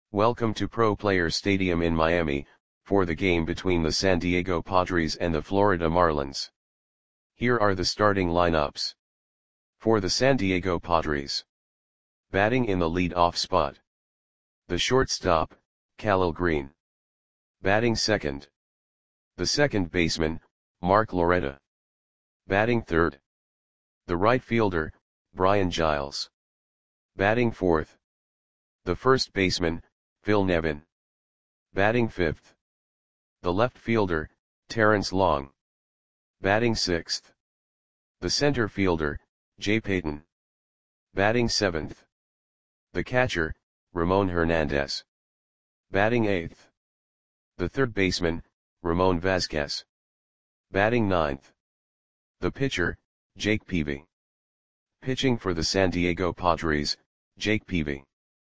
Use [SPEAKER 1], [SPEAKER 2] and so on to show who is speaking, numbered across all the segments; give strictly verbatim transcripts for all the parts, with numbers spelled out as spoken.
[SPEAKER 1] Welcome to Pro Players Stadium in Miami, for the game between the San Diego Padres and the Florida Marlins. Here are the starting lineups. For the San Diego Padres. Batting in the lead-off spot. The shortstop, Khalil Greene. Batting second. The second baseman, Mark Loretta. Batting third. The right fielder, Brian Giles. Batting fourth. The first baseman, Phil Nevin. Batting fifth. The left fielder, Terrence Long. Batting sixth. The center fielder, Jay Payton. Batting seventh. The catcher, Ramon Hernandez. Batting eighth. The third baseman, Ramon Vasquez. Batting ninth. The pitcher, Jake Peavy. Pitching for the San Diego Padres, Jake Peavy.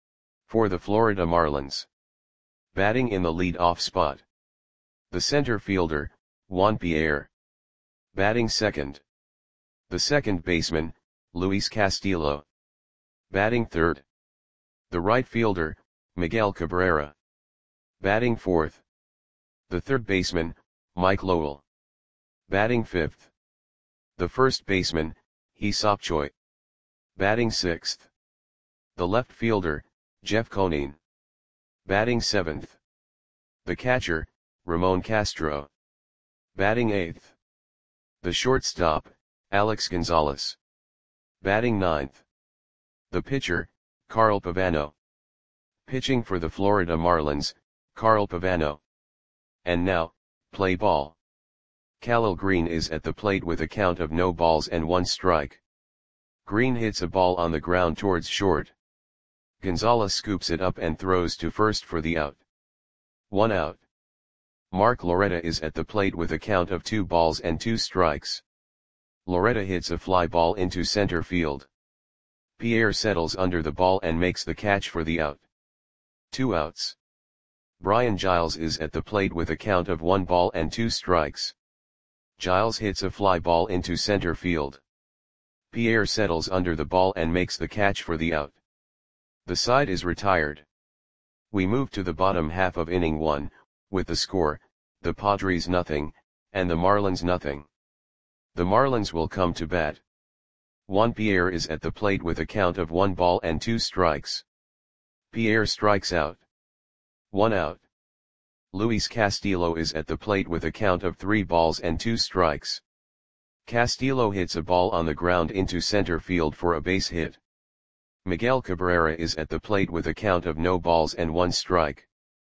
[SPEAKER 1] For the Florida Marlins. Batting in the lead-off spot. The center fielder, Juan Pierre. Batting second. The second baseman, Luis Castillo. Batting third. The right fielder, Miguel Cabrera. Batting fourth. The third baseman, Mike Lowell. Batting fifth. The first baseman, Hee-Seop Choi. Batting sixth. The left fielder, Jeff Conine. Batting seventh. The catcher, Ramon Castro. Batting eighth. The shortstop, Alex Gonzalez. Batting ninth. The pitcher, Carl Pavano. Pitching for the Florida Marlins, Carl Pavano. And now, play ball. Khalil Greene is at the plate with a count of no balls and one strike. Greene hits a ball on the ground towards short. Gonzalez scoops it up and throws to first for the out. One out. Mark Loretta is at the plate with a count of two balls and two strikes. Loretta hits a fly ball into center field. Pierre settles under the ball and makes the catch for the out. Two outs. Brian Giles is at the plate with a count of one ball and two strikes. Giles hits a fly ball into center field. Pierre settles under the ball and makes the catch for the out. The side is retired. We move to the bottom half of inning one, with the score, the Padres nothing, and the Marlins nothing. The Marlins will come to bat. Juan Pierre is at the plate with a count of one ball and two strikes. Pierre strikes out. One out. Luis Castillo is at the plate with a count of three balls and two strikes. Castillo hits a ball on the ground into center field for a base hit. Miguel Cabrera is at the plate with a count of no balls and one strike.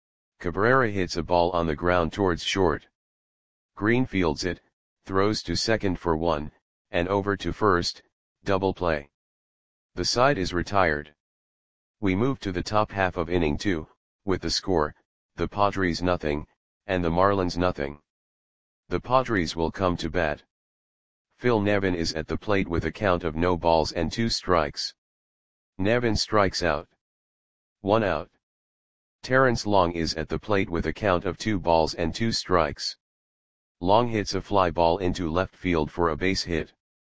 [SPEAKER 1] Cabrera hits a ball on the ground towards short. Greene fields it, throws to second for one, and over to first, double play. The side is retired. We move to the top half of inning two, with the score, the Padres nothing, and the Marlins nothing. The Padres will come to bat. Phil Nevin is at the plate with a count of no balls and two strikes. Nevin strikes out. One out. Terrence Long is at the plate with a count of two balls and two strikes. Long hits a fly ball into left field for a base hit.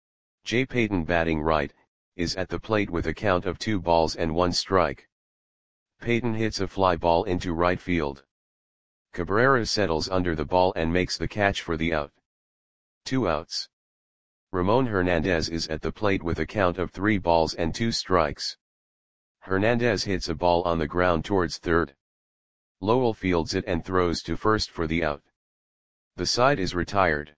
[SPEAKER 1] Jay Payton, batting right, is at the plate with a count of two balls and one strike. Payton hits a fly ball into right field. Cabrera settles under the ball and makes the catch for the out. Two outs. Ramon Hernandez is at the plate with a count of three balls and two strikes. Hernandez hits a ball on the ground towards third. Lowell fields it and throws to first for the out. The side is retired.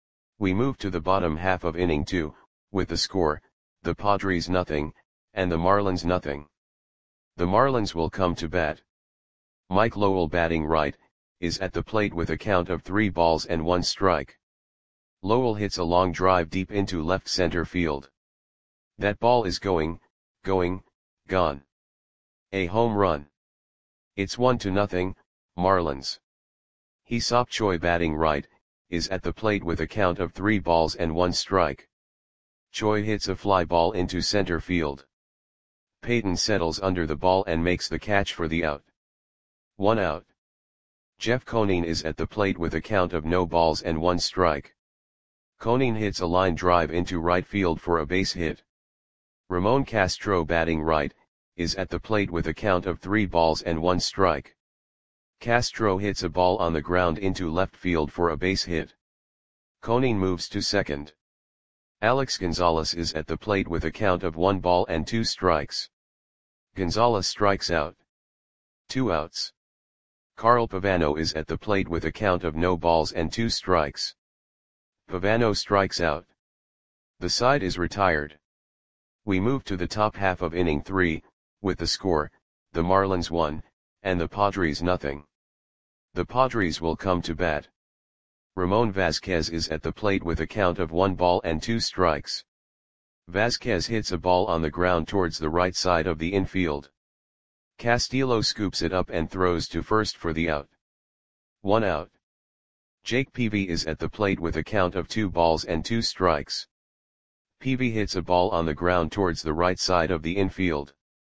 [SPEAKER 1] We move to the bottom half of inning two, with the score, the Padres nothing, and the Marlins nothing. The Marlins will come to bat. Mike Lowell, batting right, is at the plate with a count of three balls and one strike. Lowell hits a long drive deep into left center field. That ball is going, going, gone. A home run. It's one to nothing, Marlins. Hee-Seop Choi, batting right, is at the plate with a count of three balls and one strike. Choi hits a fly ball into center field. Payton settles under the ball and makes the catch for the out. One out. Jeff Conine is at the plate with a count of no balls and one strike. Conine hits a line drive into right field for a base hit. Ramon Castro, batting right, is at the plate with a count of three balls and one strike. Castro hits a ball on the ground into left field for a base hit. Conin moves to second. Alex Gonzalez is at the plate with a count of one ball and two strikes. Gonzalez strikes out. Two outs. Carl Pavano is at the plate with a count of no balls and two strikes. Pavano strikes out. The side is retired. We move to the top half of inning three, with the score, the Marlins one, and the Padres nothing. The Padres will come to bat. Ramon Vazquez is at the plate with a count of one ball and two strikes. Vazquez hits a ball on the ground towards the right side of the infield. Castillo scoops it up and throws to first for the out. One out. Jake Peavy is at the plate with a count of two balls and two strikes. Peavy hits a ball on the ground towards the right side of the infield.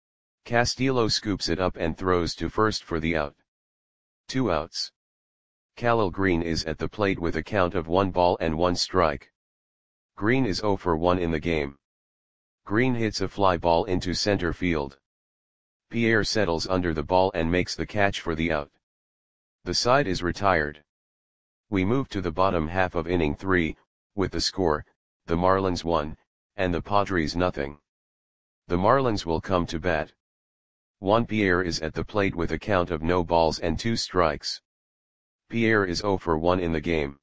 [SPEAKER 1] Castillo scoops it up and throws to first for the out. Two outs. Khalil Green is at the plate with a count of one ball and one strike. Green is zero for one in the game. Green hits a fly ball into center field. Pierre settles under the ball and makes the catch for the out. The side is retired. We move to the bottom half of inning three, with the score, the Marlins one, and the Padres nothing. The Marlins will come to bat. Juan Pierre is at the plate with a count of no balls and two strikes. Pierre is zero for one in the game.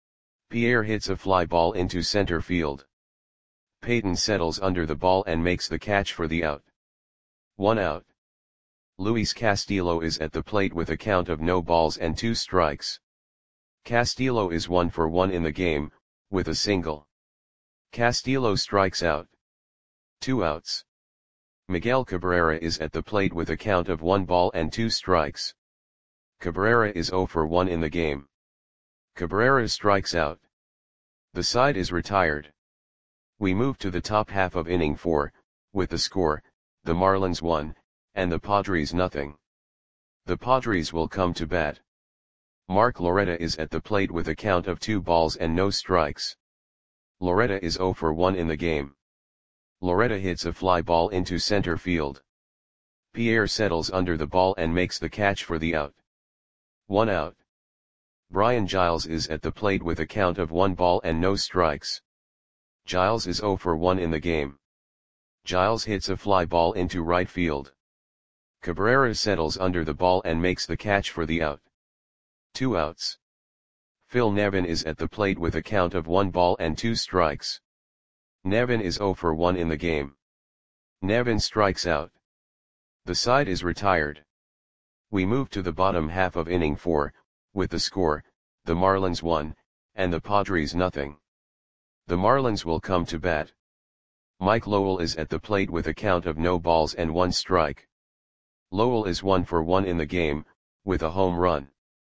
[SPEAKER 1] Pierre hits a fly ball into center field. Peyton settles under the ball and makes the catch for the out. One out. Luis Castillo is at the plate with a count of no balls and two strikes. Castillo is one for one in the game, with a single. Castillo strikes out. Two outs. Miguel Cabrera is at the plate with a count of one ball and two strikes. Cabrera is zero for one in the game. Cabrera strikes out. The side is retired. We move to the top half of inning four, with the score, the Marlins one, and the Padres nothing. The Padres will come to bat. Mark Loretta is at the plate with a count of two balls and no strikes. Loretta is zero for one in the game. Loretta hits a fly ball into center field. Pierre settles under the ball and makes the catch for the out. One out. Brian Giles is at the plate with a count of one ball and no strikes. Giles is zero for one in the game. Giles hits a fly ball into right field. Cabrera settles under the ball and makes the catch for the out. Two outs. Phil Nevin is at the plate with a count of one ball and two strikes. Nevin is zero for one in the game. Nevin strikes out. The side is retired. We move to the bottom half of inning four, with the score, the Marlins one, and the Padres nothing. The Marlins will come to bat. Mike Lowell is at the plate with a count of no balls and one strike. Lowell is one for one in the game, with a home run.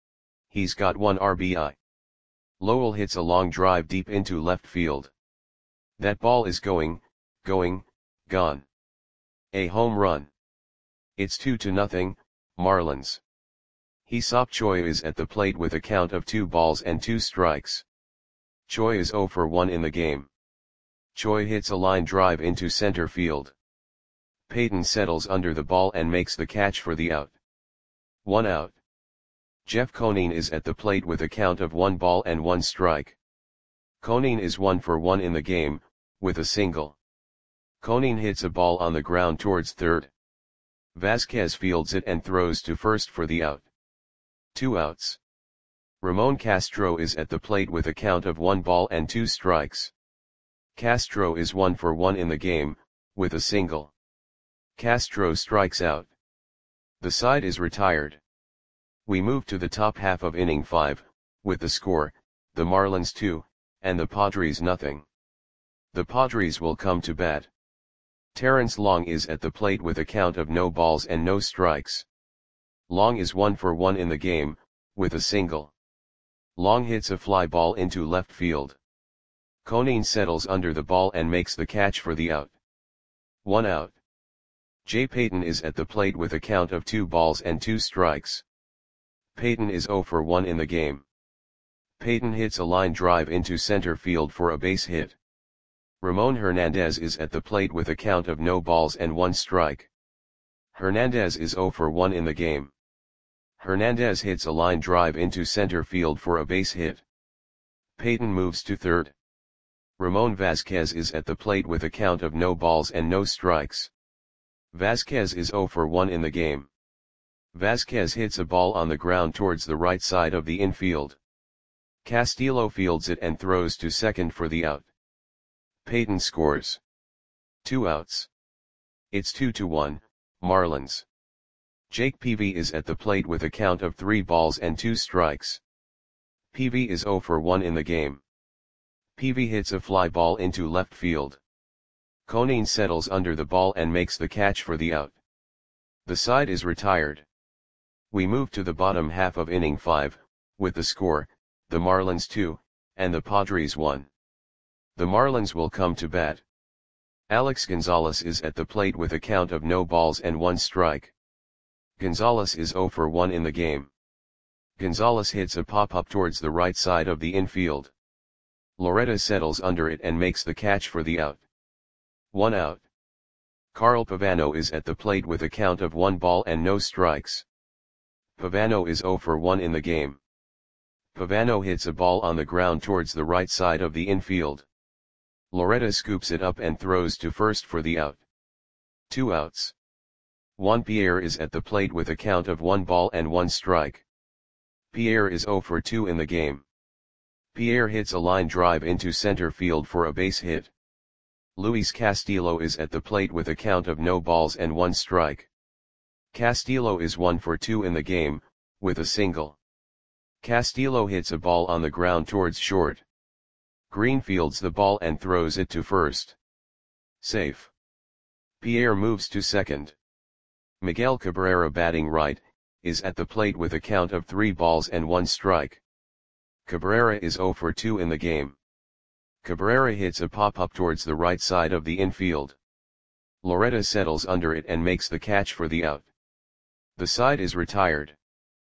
[SPEAKER 1] He's got one R B I. Lowell hits a long drive deep into left field. That ball is going, going, gone. A home run. It's two to nothing, Marlins. Hee-Seop Choi is at the plate with a count of two balls and two strikes. Choi is zero for one in the game. Choi hits a line drive into center field. Peyton settles under the ball and makes the catch for the out. One out. Jeff Conine is at the plate with a count of one ball and one strike. Conine is one for one in the game, with a single. Conine hits a ball on the ground towards third. Vazquez fields it and throws to first for the out. Two outs. Ramon Castro is at the plate with a count of one ball and two strikes. Castro is one for one in the game, with a single. Castro strikes out. The side is retired. We move to the top half of inning five, with the score, the Marlins two, and the Padres nothing. The Padres will come to bat. Terrence Long is at the plate with a count of no balls and no strikes. Long is one for one in the game, with a single. Long hits a fly ball into left field. Conine settles under the ball and makes the catch for the out. One out. Jay Payton is at the plate with a count of two balls and two strikes. Payton is zero for one in the game. Payton hits a line drive into center field for a base hit. Ramon Hernandez is at the plate with a count of no balls and one strike. Hernandez is zero for one in the game. Hernandez hits a line drive into center field for a base hit. Peyton moves to third. Ramon Vasquez is at the plate with a count of no balls and no strikes. Vasquez is zero for one in the game. Vasquez hits a ball on the ground towards the right side of the infield. Castillo fields it and throws to second for the out. Peyton scores. Two outs. It's two to one, Marlins. Jake Peavy is at the plate with a count of three balls and two strikes. Peavy is zero for one in the game. Peavy hits a fly ball into left field. Conine settles under the ball and makes the catch for the out. The side is retired. We move to the bottom half of inning five, with the score, the Marlins two, and the Padres one. The Marlins will come to bat. Alex Gonzalez is at the plate with a count of no balls and one strike. Gonzalez is zero for one in the game. Gonzalez hits a pop-up towards the right side of the infield. Loretta settles under it and makes the catch for the out. One out. Carl Pavano is at the plate with a count of one ball and no strikes. Pavano is zero for one in the game. Pavano hits a ball on the ground towards the right side of the infield. Loretta scoops it up and throws to first for the out. Two outs. Juan Pierre is at the plate with a count of one ball and one strike. Pierre is zero for two in the game. Pierre hits a line drive into center field for a base hit. Luis Castillo is at the plate with a count of no balls and one strike. Castillo is one for two in the game, with a single. Castillo hits a ball on the ground towards short. Green fields the ball and throws it to first. Safe. Pierre moves to second. Miguel Cabrera, batting right, is at the plate with a count of three balls and one strike. Cabrera is zero for two in the game. Cabrera hits a pop-up towards the right side of the infield. Loretta settles under it and makes the catch for the out. The side is retired.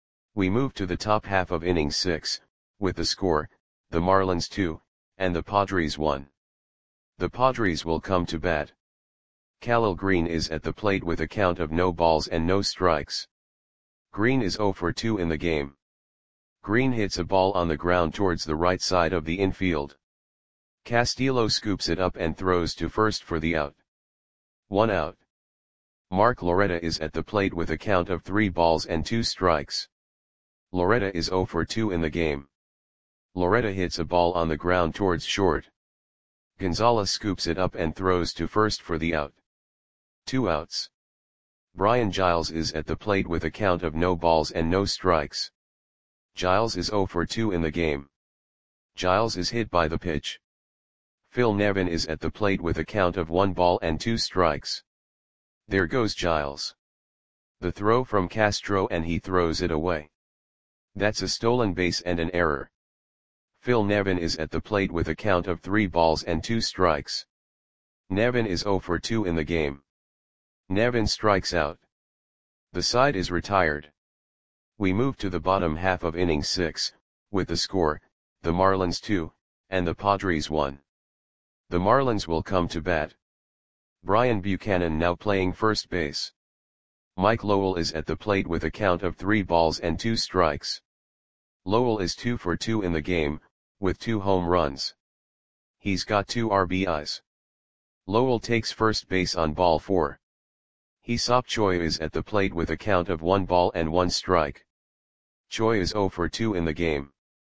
[SPEAKER 1] We move to the top half of inning six, with the score, the Marlins two, and the Padres one. The Padres will come to bat. Khalil Green is at the plate with a count of no balls and no strikes. Green is zero for two in the game. Green hits a ball on the ground towards the right side of the infield. Castillo scoops it up and throws to first for the out. One out. Mark Loretta is at the plate with a count of three balls and two strikes. Loretta is zero for two in the game. Loretta hits a ball on the ground towards short. Gonzalez scoops it up and throws to first for the out. Two outs. Brian Giles is at the plate with a count of no balls and no strikes. Giles is zero for two in the game. Giles is hit by the pitch. Phil Nevin is at the plate with a count of one ball and two strikes. There goes Giles. The throw from Castro and he throws it away. That's a stolen base and an error. Phil Nevin is at the plate with a count of three balls and two strikes. Nevin is zero for two in the game. Nevin strikes out. The side is retired. We move to the bottom half of inning six, with the score, the Marlins two, and the Padres one. The Marlins will come to bat. Brian Buchanan now playing first base. Mike Lowell is at the plate with a count of three balls and two strikes. Lowell is two for two in the game, with two home runs. He's got two R B Is. Lowell takes first base on ball four. Hee-Seop Choi is at the plate with a count of one ball and one strike. Choi is zero for two in the game.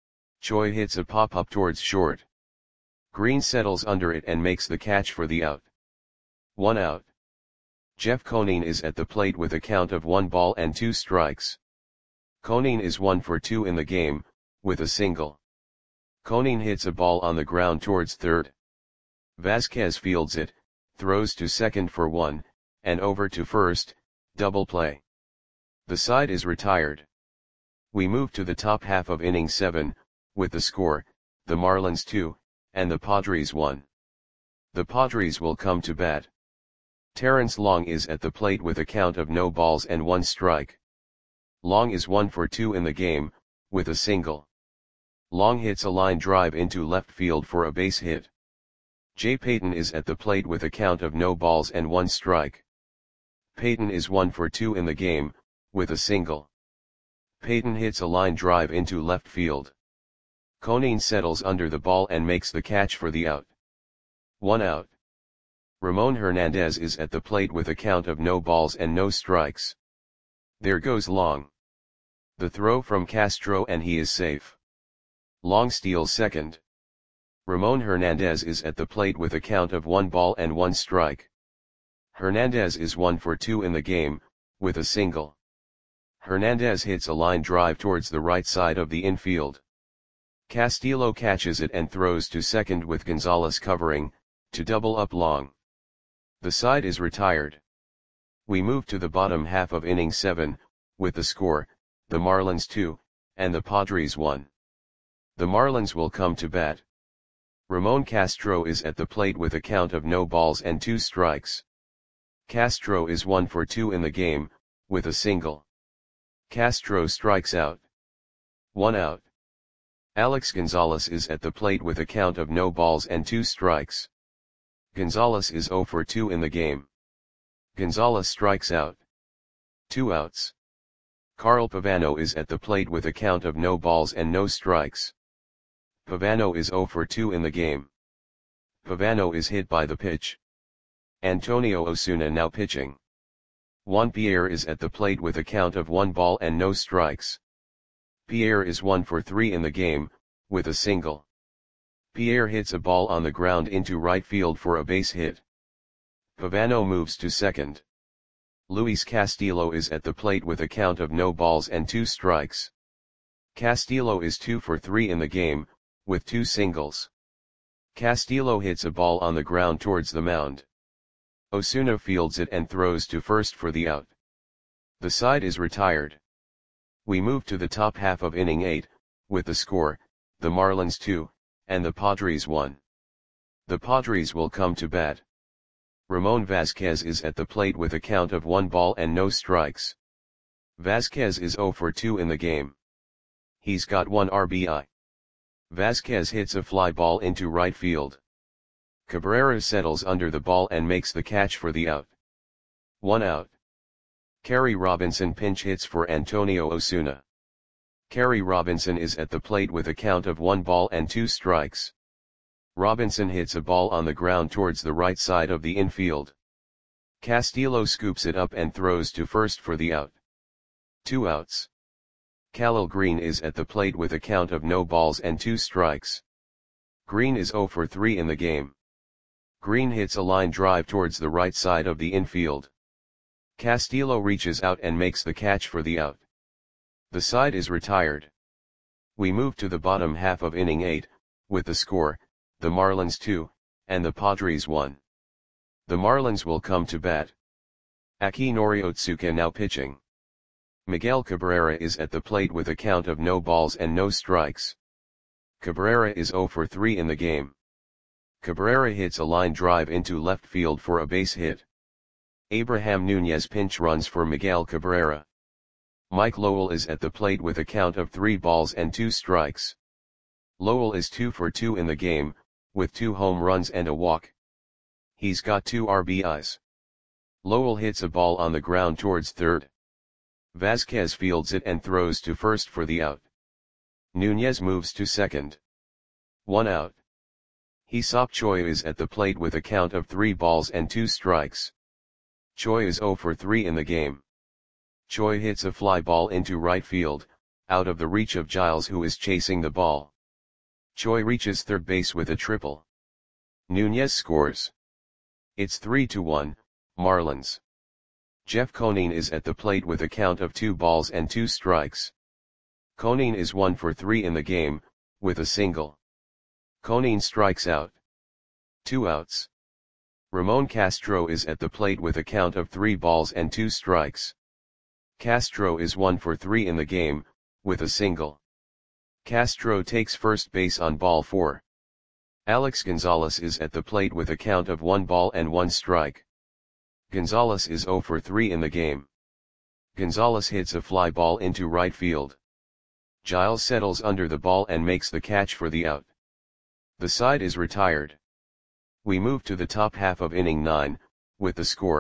[SPEAKER 1] Choi hits a pop-up towards short. Green settles under it and makes the catch for the out. One out. Jeff Conine is at the plate with a count of one ball and two strikes. Conine is one for two in the game, with a single. Conine hits a ball on the ground towards third. Vasquez fields it, throws to second for one, and over to first, double play. The side is retired. We move to the top half of inning seven, with the score, the Marlins two, and the Padres one. The Padres will come to bat. Terrence Long is at the plate with a count of no balls and one strike. Long is one for two in the game, with a single. Long hits a line drive into left field for a base hit. Jay Payton is at the plate with a count of no balls and one strike. Peyton is one for two in the game, with a single. Peyton hits a line drive into left field. Conine settles under the ball and makes the catch for the out. One out. Ramon Hernandez is at the plate with a count of no balls and no strikes. There goes Long. The throw from Castro and he is safe. Long steals second. Ramon Hernandez is at the plate with a count of one ball and one strike. Hernandez is one for two in the game, with a single. Hernandez hits a line drive towards the right side of the infield. Castillo catches it and throws to second with Gonzalez covering, to double up Long. The side is retired. We move to the bottom half of inning seven, with the score, the Marlins two, and the Padres one. The Marlins will come to bat. Ramon Castro is at the plate with a count of no balls and two strikes. Castro is one for two in the game, with a single. Castro strikes out. One out. Alex Gonzalez is at the plate with a count of no balls and two strikes. Gonzalez is zero for two in the game. Gonzalez strikes out. Two outs. Carl Pavano is at the plate with a count of no balls and no strikes. Pavano is zero for two in the game. Pavano is hit by the pitch. Antonio Osuna now pitching. Juan Pierre is at the plate with a count of one ball and no strikes. Pierre is one for three in the game, with a single. Pierre hits a ball on the ground into right field for a base hit. Pavano moves to second. Luis Castillo is at the plate with a count of no balls and two strikes. Castillo is two for three in the game, with two singles. Castillo hits a ball on the ground towards the mound. Osuna fields it and throws to first for the out. The side is retired. We move to the top half of inning eight, with the score, the Marlins two, and the Padres one. The Padres will come to bat. Ramon Vasquez is at the plate with a count of one ball and no strikes. Vasquez is zero for two in the game. He's got one R B I. Vasquez hits a fly ball into right field. Cabrera settles under the ball and makes the catch for the out. One out. Kerry Robinson pinch hits for Antonio Osuna. Kerry Robinson is at the plate with a count of one ball and two strikes. Robinson hits a ball on the ground towards the right side of the infield. Castillo scoops it up and throws to first for the out. Two outs. Khalil Green is at the plate with a count of no balls and two strikes. Green is zero for three in the game. Green hits a line drive towards the right side of the infield. Castillo reaches out and makes the catch for the out. The side is retired. We move to the bottom half of inning eight, with the score, the Marlins two, and the Padres one. The Marlins will come to bat. Akinori Otsuka now pitching. Miguel Cabrera is at the plate with a count of no balls and no strikes. Cabrera is zero for three in the game. Cabrera hits a line drive into left field for a base hit. Abraham Nunez pinch runs for Miguel Cabrera. Mike Lowell is at the plate with a count of three balls and two strikes. Lowell is two for two in the game, with two home runs and a walk. He's got two R B Is. Lowell hits a ball on the ground towards third. Vasquez fields it and throws to first for the out. Nunez moves to second. One out. Hee-Seop Choi is at the plate with a count of three balls and two strikes. Choi is zero for three in the game. Choi hits a fly ball into right field, out of the reach of Giles who is chasing the ball. Choi reaches third base with a triple. Nunez scores. It's three to one, Marlins. Jeff Conine is at the plate with a count of two balls and two strikes. Conine is one for three in the game, with a single. Conine strikes out. Two outs. Ramon Castro is at the plate with a count of three balls and two strikes. Castro is one for three in the game, with a single. Castro takes first base on ball four. Alex Gonzalez is at the plate with a count of one ball and one strike. Gonzalez is zero for three in the game. Gonzalez hits a fly ball into right field. Giles settles under the ball and makes the catch for the out. The side is retired. We move to the top half of inning nine, with the score,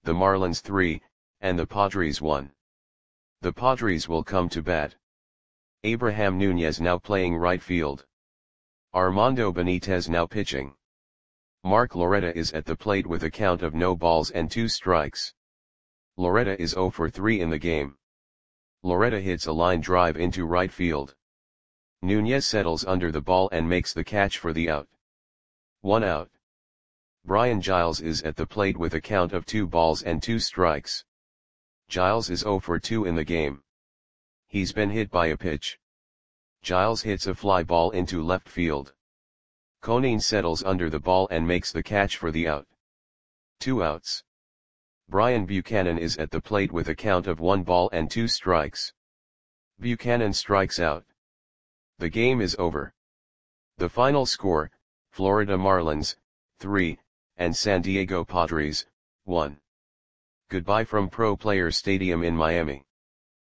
[SPEAKER 1] the Marlins three, and the Padres one. The Padres will come to bat. Abraham Nunez now playing right field. Armando Benitez now pitching. Mark Loretta is at the plate with a count of no balls and two strikes. Loretta is zero for three in the game. Loretta hits a line drive into right field. Nunez settles under the ball and makes the catch for the out. One out. Brian Giles is at the plate with a count of two balls and two strikes. Giles is zero for two in the game. He's been hit by a pitch. Giles hits a fly ball into left field. Conine settles under the ball and makes the catch for the out. Two outs. Brian Buchanan is at the plate with a count of one ball and two strikes. Buchanan strikes out. The game is over. The final score, Florida Marlins, three, and San Diego Padres, one. Goodbye from Pro Players Stadium in Miami.